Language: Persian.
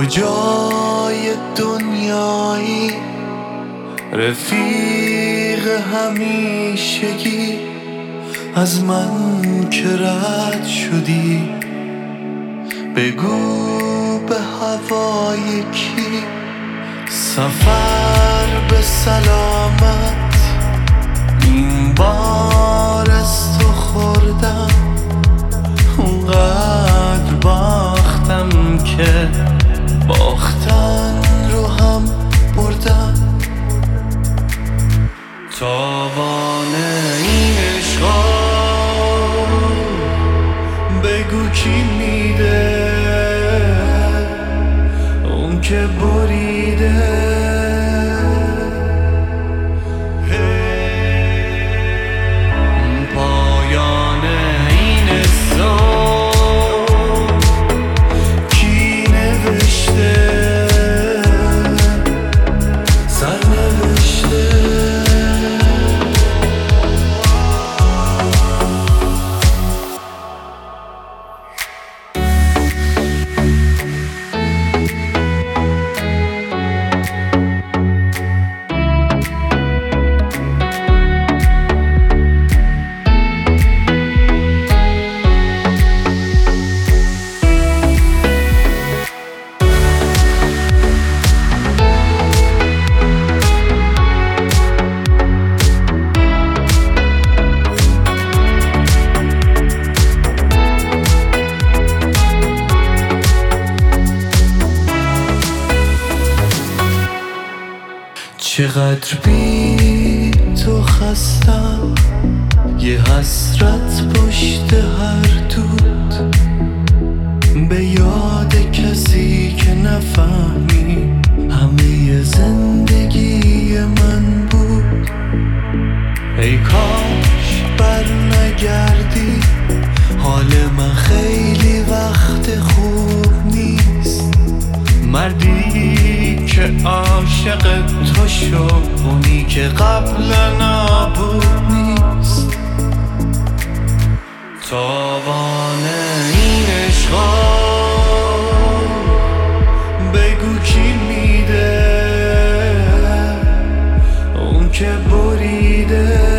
کجای دنیایی رفیق همیشگی از من که رد شدی؟ بگو به هوای کی سفر به سلامت این بار از تو خوردم. اونقدر باختم که باختن رو هم بردم. تاوان این عشقا بگو کی میده؟ اون که بریده. پایان این قصه کی نوشته؟ سرنوشته. چقدر بی تو خستم، یه حسرت پشت هر دود، به یاد کسی که نفهمی همه زندگی من بود. ای کاش بر نگردی، حال من خیلی وقت خوب نیست. مردی که عاشق تو شد، اونی که قبلا نبود نیست. تاوان این عشقا بگو کی میده؟ اون که بریده.